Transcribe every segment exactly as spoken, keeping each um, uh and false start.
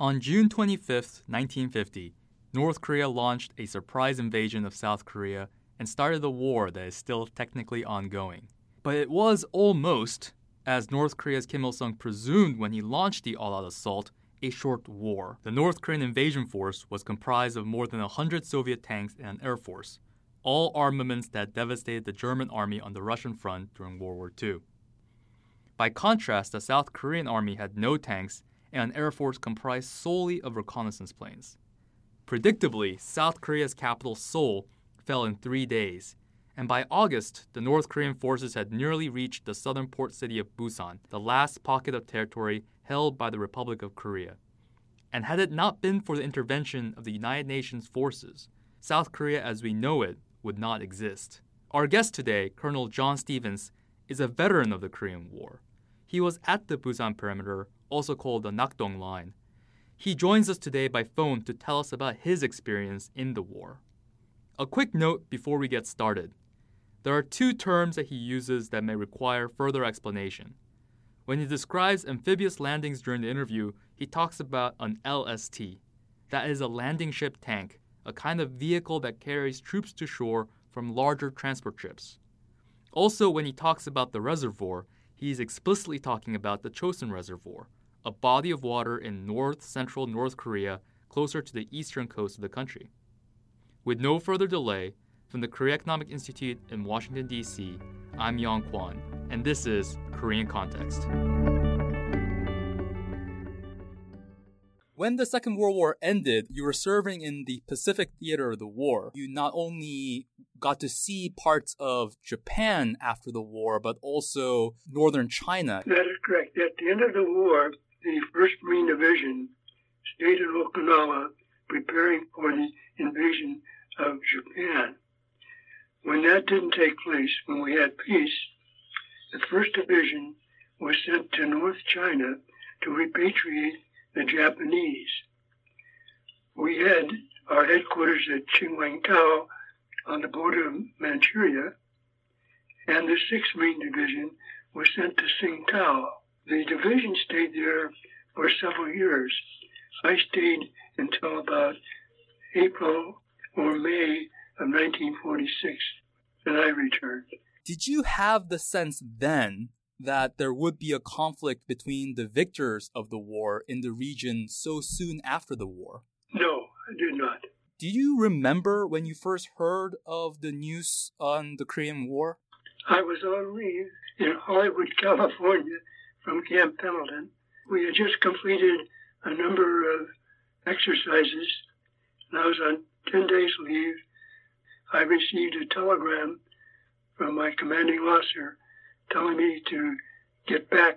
On June twenty-fifth, nineteen fifty, North Korea launched a surprise invasion of South Korea and started a war that is still technically ongoing. But it was almost, as North Korea's Kim Il-sung presumed when he launched the all-out assault, a short war. The North Korean invasion force was comprised of more than one hundred Soviet tanks and an air force, all armaments that devastated the German army on the Russian front during World War Two. By contrast, the South Korean army had no tanks and an air force comprised solely of reconnaissance planes. Predictably, South Korea's capital, Seoul, fell in three days, and by August, the North Korean forces had nearly reached the southern port city of Busan, the last pocket of territory held by the Republic of Korea. And had it not been for the intervention of the United Nations forces, South Korea as we know it would not exist. Our guest today, Colonel John Stevens, is a veteran of the Korean War. He was at the Busan perimeter, also called the Nakdong Line. He joins us today by phone to tell us about his experience in the war. A quick note before we get started. There are two terms that he uses that may require further explanation. When he describes amphibious landings during the interview, he talks about an L S T. That is a landing ship tank, a kind of vehicle that carries troops to shore from larger transport ships. Also, when he talks about the reservoir, he is explicitly talking about the Chosun Reservoir, a body of water in north-central North Korea closer to the eastern coast of the country. With no further delay, from the Korea Economic Institute in Washington, D C, I'm Yong Kwon, and this is Korean Context. When the Second World War ended, you were serving in the Pacific theater of the war. You not only got to see parts of Japan after the war, but also northern China. That is correct. At the end of the war, the first Marine Division stayed in Okinawa preparing for the invasion of Japan. When that didn't take place, when we had peace, the first Division was sent to North China to repatriate the Japanese. We had our headquarters at Qingwangtao on the border of Manchuria, and the sixth Marine Division was sent to Tsingtao. The division stayed there for several years. I stayed until about April or May of nineteen forty-six, and I returned. Did you have the sense then that there would be a conflict between the victors of the war in the region so soon after the war? No, I did not. Do you remember when you first heard of the news on the Korean War? I was on leave in Hollywood, California from Camp Pendleton. We had just completed a number of exercises, and I was on ten days leave. I received a telegram from my commanding officer telling me to get back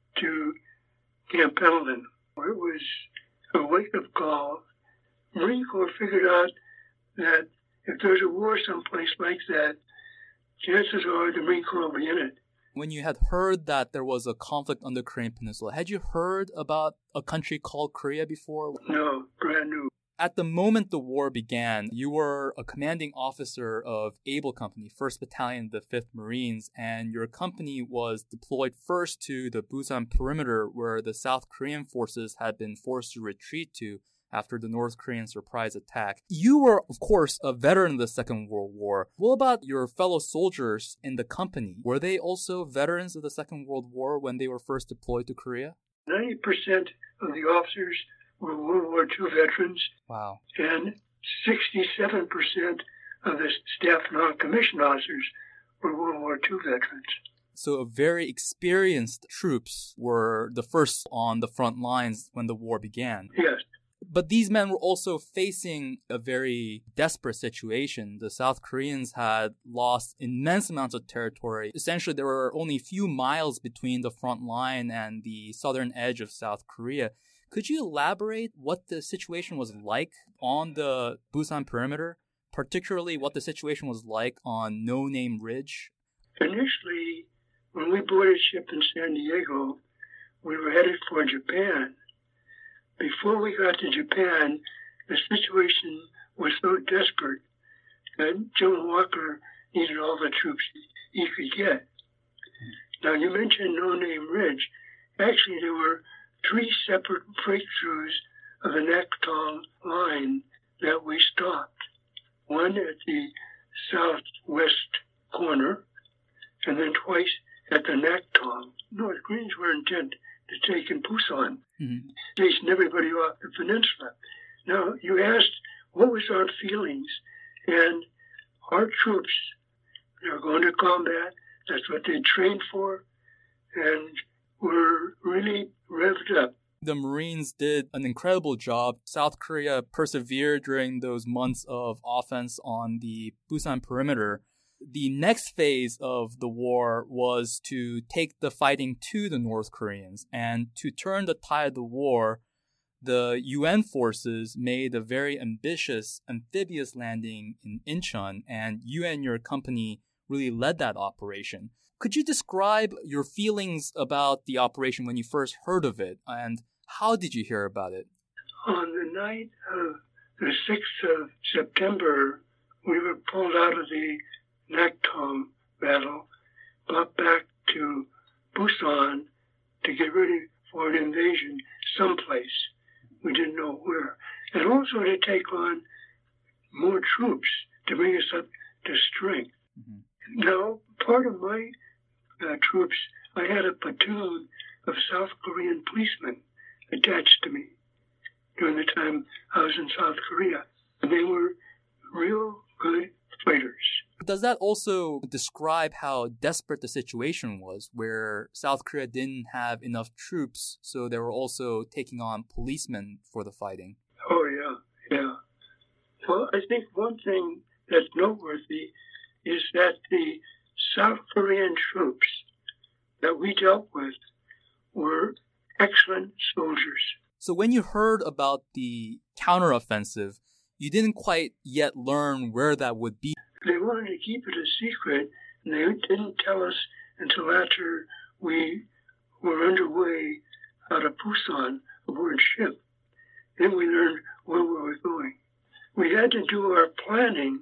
to Camp Pendleton. It was a wake-up call. Marine Corps figured out that if there's a war someplace like that, chances are the Marine Corps will be in it. When you had heard that there was a conflict on the Korean Peninsula, had you heard about a country called Korea before? No, brand new. At the moment the war began, you were a commanding officer of Able Company, first Battalion, the fifth Marines, and your company was deployed first to the Busan perimeter where the South Korean forces had been forced to retreat to after the North Korean surprise attack. You were, of course, a veteran of the Second World War. What about your fellow soldiers in the company? Were they also veterans of the Second World War when they were first deployed to Korea? ninety percent of the officers were World War Two veterans. Wow. And sixty-seven percent of the staff non-commissioned officers were World War Two veterans. So very experienced troops were the first on the front lines when the war began. Yes. But these men were also facing a very desperate situation. The South Koreans had lost immense amounts of territory. Essentially, there were only a few miles between the front line and the southern edge of South Korea. Could you elaborate what the situation was like on the Busan perimeter, particularly what the situation was like on No Name Ridge? Initially, when we boarded ship in San Diego, we were headed for Japan. Before we got to Japan, the situation was so desperate that General Walker needed all the troops he could get. Now, you mentioned No Name Ridge. Actually, there were three separate breakthroughs of the Naktong line that we stopped. One at the southwest corner, and then twice at the Naktong. North Koreans were intent to take in Busan, mm-hmm. chasing everybody off the peninsula. Now, you asked, what was our feelings? And our troops, they're going to combat. That's what they trained for, and were really revved up. The Marines did an incredible job. South Korea persevered during those months of offense on the Busan perimeter. The next phase of the war was to take the fighting to the North Koreans. And to turn the tide of the war, the U N forces made a very ambitious amphibious landing in Incheon, and you and your company really led that operation. Could you describe your feelings about the operation when you first heard of it, and how did you hear about it? On the night of the sixth of September, we were pulled out of the Naktong battle, brought back to Busan to get ready for an invasion someplace. We didn't know where. And also to take on more troops to bring us up to strength. Mm-hmm. Now, part of my uh, troops, I had a platoon of South Korean policemen attached to me during the time I was in South Korea. And they were real good fighters. Does that also describe how desperate the situation was, where South Korea didn't have enough troops, so they were also taking on policemen for the fighting? Oh, yeah, yeah. Well, I think one thing that's noteworthy is that the South Korean troops that we dealt with were excellent soldiers. So when you heard about the counteroffensive, you didn't quite yet learn where that would be. They wanted to keep it a secret, and they didn't tell us until after we were underway out of Busan aboard ship. Then we learned where we were going. We had to do our planning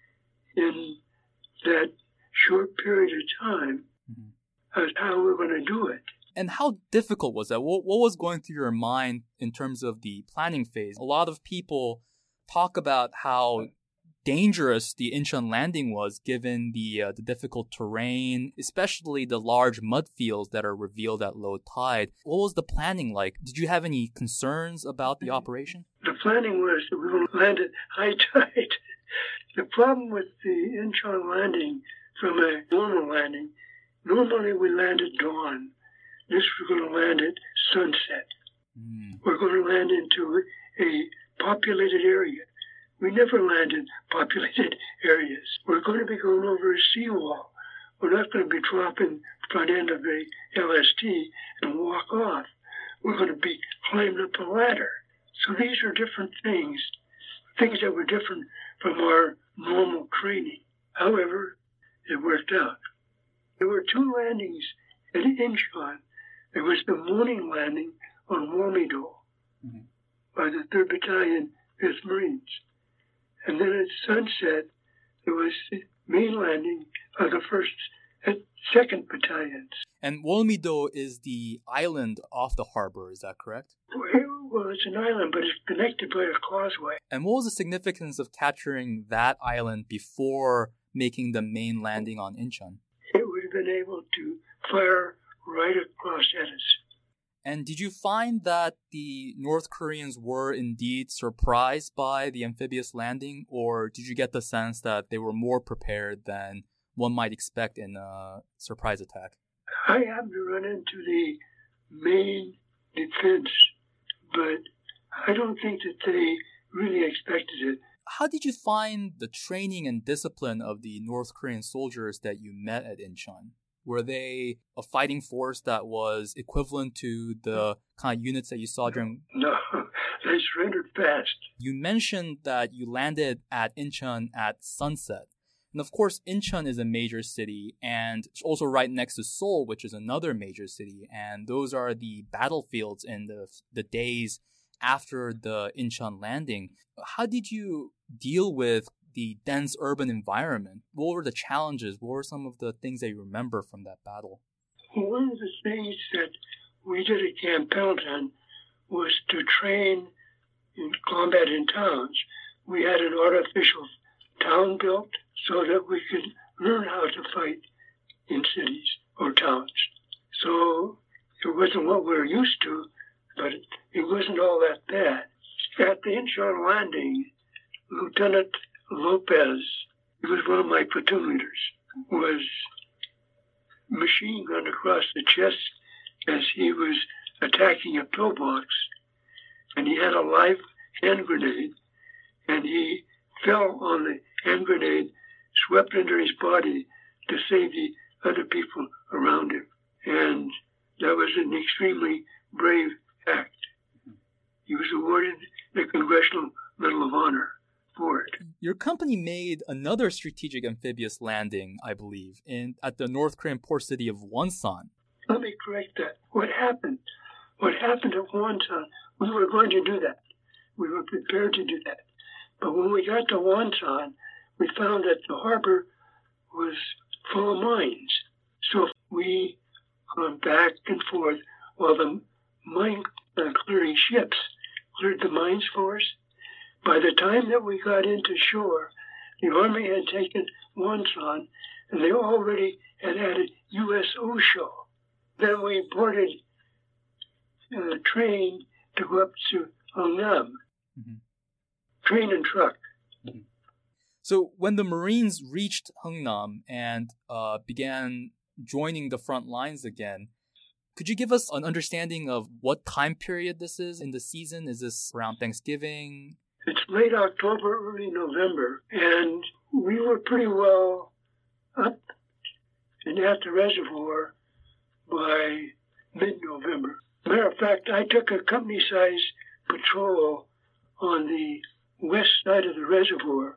in that short period of time mm-hmm. as how we were going to do it. And how difficult was that? What, what was going through your mind in terms of the planning phase? A lot of people talk about how dangerous the Incheon landing was given the uh, the difficult terrain, especially the large mud fields that are revealed at low tide. What was the planning like? Did you have any concerns about the operation? The planning was that we were going to land at high tide. The problem with the Incheon landing from a normal landing, normally we land at dawn. This we're going to land at sunset. Mm. We're going to land into a populated area. We never land in populated areas. We're going to be going over a seawall. We're not going to be dropping front end of the L S T and walk off. We're going to be climbing up a ladder. So these are different things, things that were different from our normal training. However, it worked out. There were two landings at Incheon. There was the morning landing on Walmido mm-hmm. by the third Battalion, fifth Marines. And then at sunset, there was the main landing of the first and second battalions. And Walmido is the island off the harbor, is that correct? Well, it's an island, but it's connected by a causeway. And what was the significance of capturing that island before making the main landing on Incheon? It would have been able to fire right across at us. And did you find that the North Koreans were indeed surprised by the amphibious landing, or did you get the sense that they were more prepared than one might expect in a surprise attack? I happened to run into the main defense, but I don't think that they really expected it. How did you find the training and discipline of the North Korean soldiers that you met at Incheon? Were they a fighting force that was equivalent to the kind of units that you saw during... No, they surrendered fast. You mentioned that you landed at Incheon at sunset. And of course, Incheon is a major city, and it's also right next to Seoul, which is another major city. And those are the battlefields in the the days after the Incheon landing. How did you deal with the dense urban environment? What were the challenges? What were some of the things that you remember from that battle? One of the things that we did at Camp Pendleton was to train in combat in towns, we had an artificial town built so that we could learn how to fight in cities or towns. So it wasn't what we were used to, but it, it wasn't all that bad. At the Incheon landing, Lieutenant Lopez, he was one of my platoon leaders, was machine gunned across the chest as he was attacking a pillbox, and he had a live hand grenade, and he fell on the hand grenade, swept under his body to save the other people around him. And that was an extremely brave act. He was awarded the Congressional Medal of Honor for it. Your company made another strategic amphibious landing, I believe, in at the North Korean port city of Wonsan. Let me correct that. What happened? What happened at Wonsan, we were going to do that. We were prepared to do that. But when we got to Wonsan, we found that the harbor was full of mines. So we went back and forth while the mine uh, clearing ships cleared the mines for us. By the time that we got into shore, the Army had taken Wonsan, and they already had added U S O S H O. Then we boarded a train to go up to Hungnam. Mm-hmm. Train and truck. Mm-hmm. So when the Marines reached Hungnam and uh, began joining the front lines again, could you give us an understanding of what time period this is in the season? Is this around Thanksgiving? It's late October, early November, and we were pretty well up and at the reservoir by mid-November. Matter of fact, I took a company-size patrol on the west side of the reservoir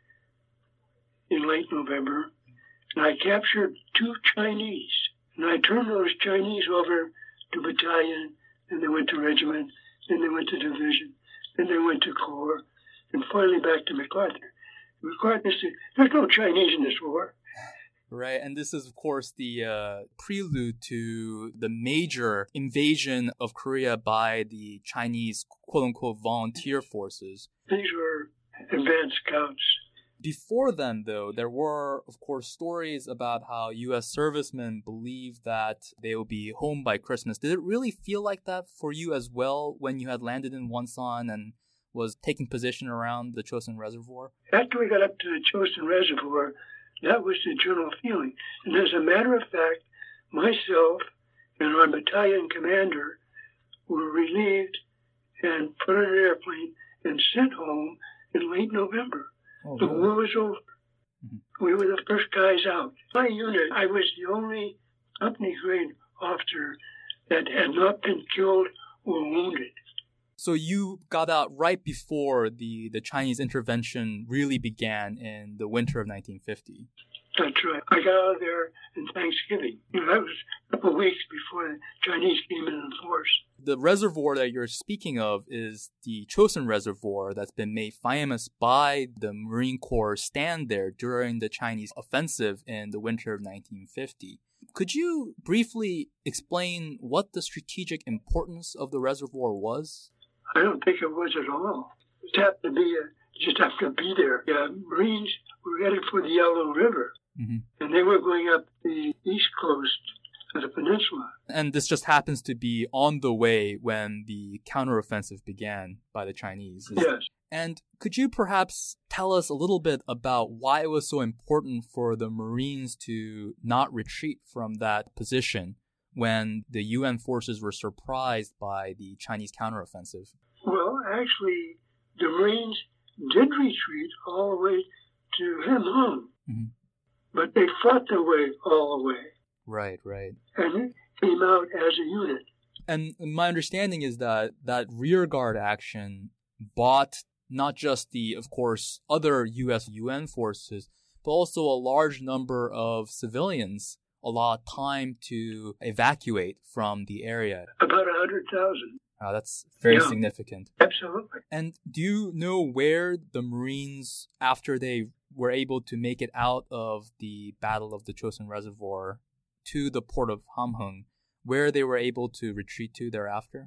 in late November, and I captured two Chinese. And I turned those Chinese over to battalion, then they went to regiment, then they went to division, then they went to corps, and finally back to MacArthur. MacArthur said, there's no Chinese in this war. Right, and this is, of course, the uh, prelude to the major invasion of Korea by the Chinese, quote-unquote, volunteer forces. These were advanced scouts. Before then, though, there were, of course, stories about how U S servicemen believed that they would be home by Christmas. Did it really feel like that for you as well when you had landed in Wonsan and was taking position around the Chosin Reservoir? After we got up to the Chosin Reservoir, that was the general feeling. And as a matter of fact, myself and our battalion commander were relieved and put on an airplane and sent home in late November. Oh, the war was over. Mm-hmm. We were the first guys out. My unit, I was the only company grade officer that had not been killed or wounded. So you got out right before the, the Chinese intervention really began in the winter of nineteen fifty. That's right. I got out of there in Thanksgiving. You know, that was a couple of weeks before the Chinese came in force. The reservoir that you're speaking of is the Chosin Reservoir that's been made famous by the Marine Corps stand there during the Chinese offensive in the winter of nineteen fifty. Could you briefly explain what the strategic importance of the reservoir was? I don't think it was at all. You just have to be, a, you just have to be there. Yeah, Marines were headed for the Yellow River, mm-hmm. and they were going up the east coast of the peninsula. And this just happens to be on the way when the counteroffensive began by the Chinese. Yes. And could you perhaps tell us a little bit about why it was so important for the Marines to not retreat from that position when the U N forces were surprised by the Chinese counteroffensive? Well, actually, the Marines did retreat all the way to Hamhung, mm-hmm. but they fought their way all the way. Right, right. And came out as a unit. And my understanding is that that rearguard action bought not just the, of course, other U S U N forces, but also a large number of civilians a lot of time to evacuate from the area. About one hundred thousand. Oh, that's very yeah, significant. Absolutely. And do you know where the Marines, after they were able to make it out of the Battle of the Chosin Reservoir to the port of Hamhung, where they were able to retreat to thereafter?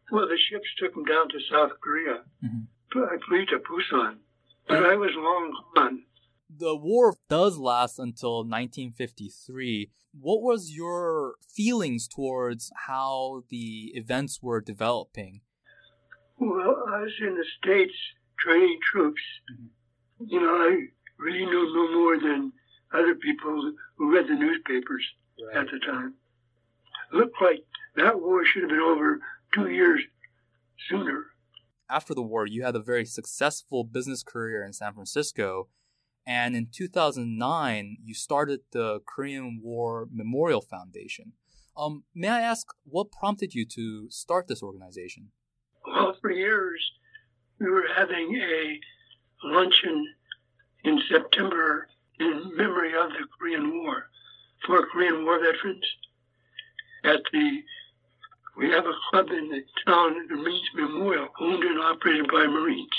Well, the ships took them down to South Korea. Mm-hmm. I flew to Busan, but I was long gone. The war does last until nineteen fifty-three. What was your feelings towards how the events were developing? Well, I was in the States training troops. Mm-hmm. You know, I really knew no more than other people who read the newspapers right. at the time. It looked like that war should have been over two years sooner. After the war, you had a very successful business career in San Francisco. And in two thousand nine, you started the Korean War Memorial Foundation. Um, may I ask, what prompted you to start this organization? Well, for years, we were having a luncheon in September in memory of the Korean War for Korean War veterans. At the, we have a club in the town, the Marines Memorial, owned and operated by Marines.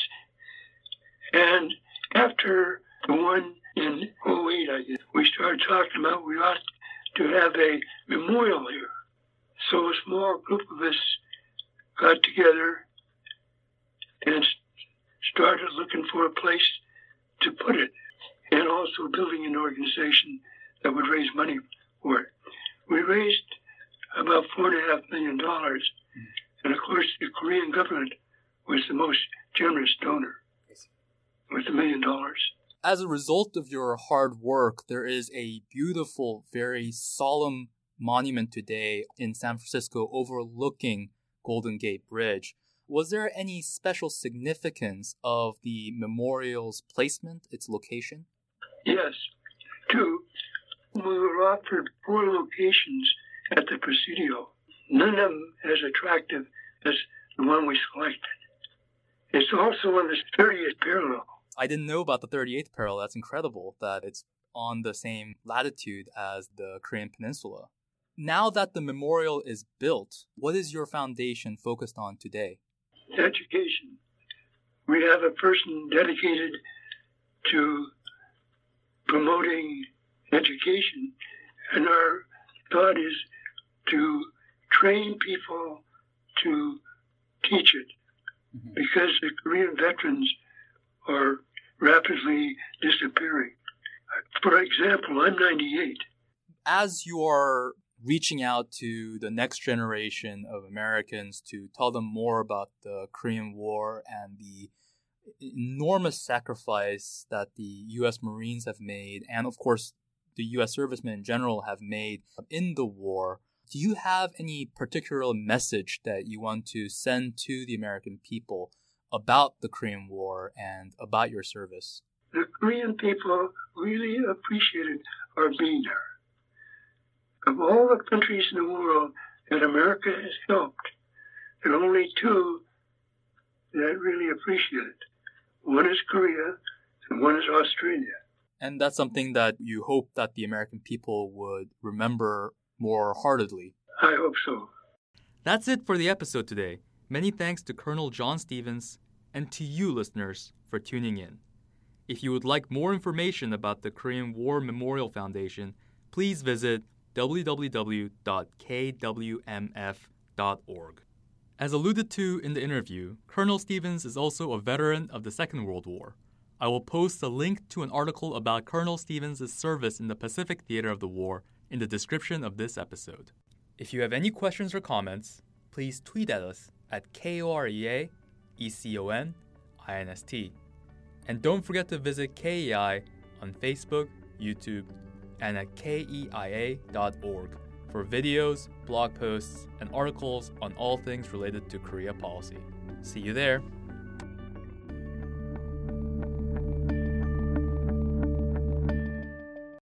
And after the one in oh eight, I guess, we started talking about we ought to have a memorial here. So a small group of us got together and started looking for a place to put it, and also building an organization that would raise money for it. We raised about four and a half million dollars, and of course the Korean government was the most generous donor with a million dollars. As a result of your hard work, there is a beautiful, very solemn monument today in San Francisco overlooking Golden Gate Bridge. Was there any special significance of the memorial's placement, its location? Yes. Two, we were offered four locations at the Presidio. None of them as attractive as the one we selected. It's also on the thirtieth parallel. I didn't know about the thirty-eighth parallel. That's incredible that it's on the same latitude as the Korean Peninsula. Now that the memorial is built, what is your foundation focused on today? Education. We have a person dedicated to promoting education, and our thought is to train people to teach it, mm-hmm. because the Korean veterans are rapidly disappearing. For example, I'm ninety-eight. As you are reaching out to the next generation of Americans to tell them more about the Korean War and the enormous sacrifice that the U S Marines have made, and of course the U S servicemen in general have made in the war, do you have any particular message that you want to send to the American people about the Korean War and about your service? The Korean people really appreciated our being there. Of all the countries in the world that America has helped, there are only two that really appreciate it. One is Korea, and one is Australia. And that's something that you hope that the American people would remember more heartedly. I hope so. That's it for the episode today. Many thanks to Colonel John Stevens and to you, listeners, for tuning in. If you would like more information about the Korean War Memorial Foundation, please visit w w w dot k w m f dot org. As alluded to in the interview, Colonel Stevens is also a veteran of the Second World War. I will post a link to an article about Colonel Stevens' service in the Pacific Theater of the War in the description of this episode. If you have any questions or comments, please tweet at us at K O R E A E C O N I N S T. And don't forget to visit K E I on Facebook, YouTube, and at K E I A dot org for videos, blog posts, and articles on all things related to Korea policy. See you there!